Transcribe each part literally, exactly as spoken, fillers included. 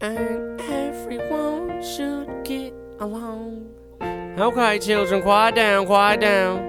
and everyone should get along. Okay, children, quiet down, quiet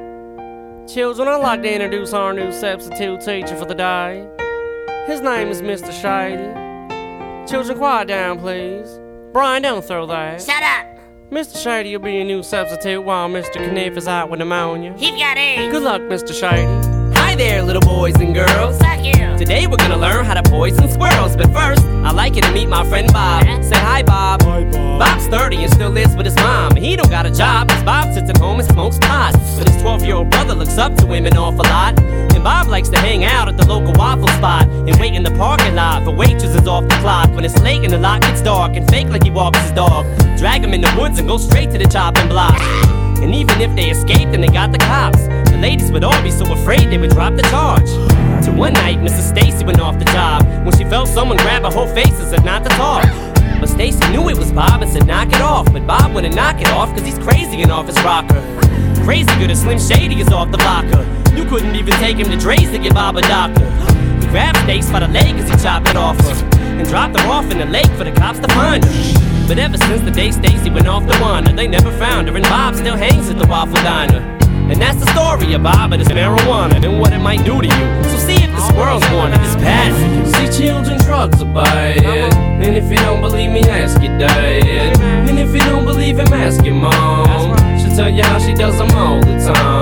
down. Children, I'd like to introduce our new substitute teacher for the day. His name is Mister Shady. Children, quiet down, please. Brian, don't throw that. Shut up! Mister Shady will be your new substitute while Mister Kniff is out with pneumonia. He's got AIDS. Good luck, Mister Shady. Hi there, little boys and girls. Fuck you. Today we're gonna learn how to poison squirrels. But first, I'd like you to meet my friend Bob. Say hi, Bob. Hi, Bob. Bob's thirty and still lives with his mom. He don't got a job, cause Bob sits at home and smokes pot. But his twelve-year-old brother looks up to him an awful lot. And Bob likes to hang out at the local waffle spot and wait in the parking lot for waitresses off the clock. When it's late and the lot gets dark and fake like he walks his dog. Drag him in the woods and go straight to the chopping block. And even if they escaped and they got the cops, the ladies would all be so afraid they would drop the charge. Till one night, Missus Stacy went off the job when she felt someone grab her whole face and said not to talk. But Stacy knew it was Bob and said knock it off. But Bob wouldn't knock it off cause he's crazy and off his rocker. Crazy good as Slim Shady is off the blocker. You couldn't even take him to Dre's to give Bob a doctor. He grabbed Stacy by the leg as he chopped it off her and dropped her off in the lake for the cops to find her. But ever since the day Stacy went off to wander, they never found her, and Bob still hangs at the Waffle Diner. And that's the story of Bob and his marijuana and what it might do to you. So see if the squirrel's born if it's bad for you. See, children, drugs are bad. And if you don't believe me, ask your dad. And if you don't believe him, ask your mom. She'll tell you how she does them all the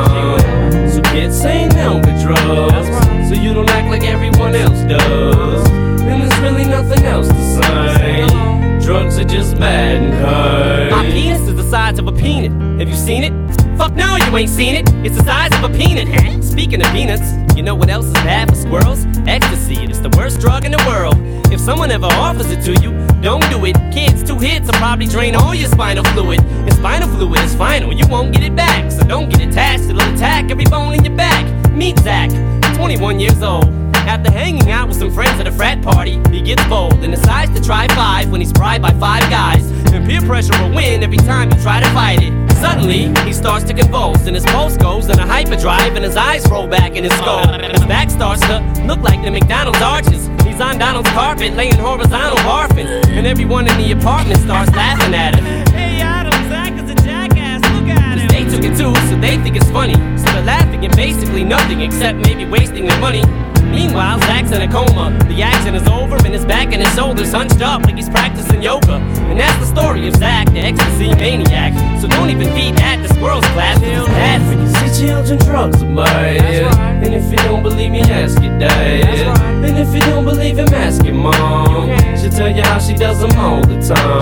time. So kids, say no to drugs, so you don't act like everyone else does. And there's really nothing else to say. Drugs are just bad and good. My penis is the size of a peanut. Have you seen it? Fuck no, you ain't seen it. It's the size of a peanut. Speaking of peanuts, you know what else is bad for squirrels? Ecstasy. It's the worst drug in the world. If someone ever offers it to you, don't do it. Kids, two hits will probably drain all your spinal fluid. And spinal fluid is final, you won't get it back. So don't get attached, it'll attack every bone in your back. Meet Zach, twenty-one years old. After hanging out with some friends at a frat party, he gets bold and decides to try five when he's bribed by five guys. And peer pressure will win every time you try to fight it. Suddenly, he starts to convulse and his pulse goes in a hyperdrive and his eyes roll back in his skull. His back starts to look like the McDonald's arches. He's on Donald's carpet laying horizontal barfing. And everyone in the apartment starts laughing at him. Hey Adam, Zach is a jackass, look at him. They took it too, so they think it's funny. So they're laughing at basically nothing except maybe wasting their money. Meanwhile, Zach's in a coma. The action is over and his back and his shoulders hunched up like he's practicing yoga. And that's the story of Zach, the ecstasy maniac. So don't even feed that to squirrels class, it's bad for you. See, children, drugs are bad. Right. And if you don't believe me, ask your dad. Right. And if you don't believe him, ask your mom. She'll tell you how she does them all the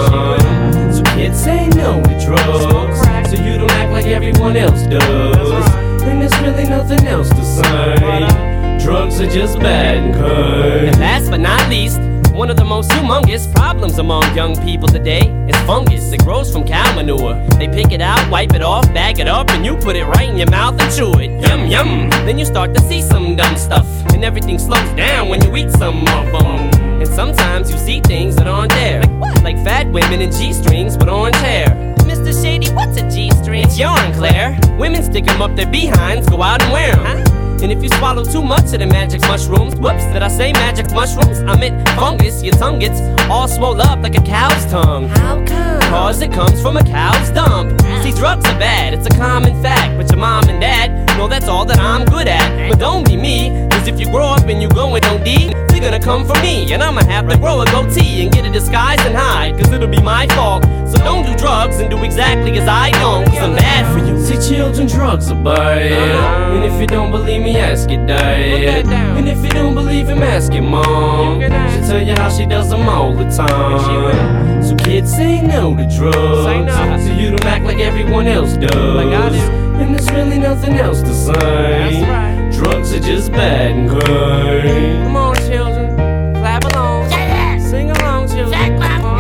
time. So kids, say no to drugs, so you don't act like everyone else does. And there's really nothing else to say. Drugs are just bad and good. And last but not least, one of the most humongous problems among young people today is fungus. It grows from cow manure. They pick it out, wipe it off, bag it up, and you put it right in your mouth and chew it. Yum, yum. Then you start to see some dumb stuff, and everything slows down when you eat some of them. And sometimes you see things that aren't there. Like what? Like fat women in G-strings with orange hair. Mister Shady, what's a G-string? It's yarn, Claire. Women stick them up their behinds, go out and wear them. Huh? And if you swallow too much of the magic mushrooms, whoops, did I say magic mushrooms? I meant fungus, your tongue gets all swole up like a cow's tongue. How come? Cause it comes from a cow's dump. See, drugs are bad, it's a common fact. But your mom and dad know that's all that I'm good at. But don't be me, cause if you grow up and you go and don't D, they're gonna come for me. And I'ma have to grow a goatee and get a disguise and hide, cause it'll be my fault. So don't do drugs and do exactly as I don't, cause I'm bad for you. See, children, drugs are bad. And if you don't believe me, ask your dad. And if you don't believe him, ask your mom. She'll tell you how she does them all the time. So kids, say no to drugs, so you don't act like everyone else does. And there's really nothing else to say. Drugs are just bad and good. Come on, children, clap along. Sing along, children.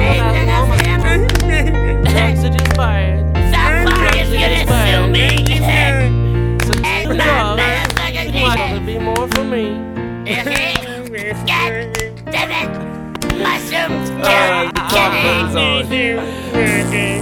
Drugs are just bad. Somebody's gonna sue me. So for drugs, it'll be more for me. God damn it! Mushrooms Uh, kill kitties.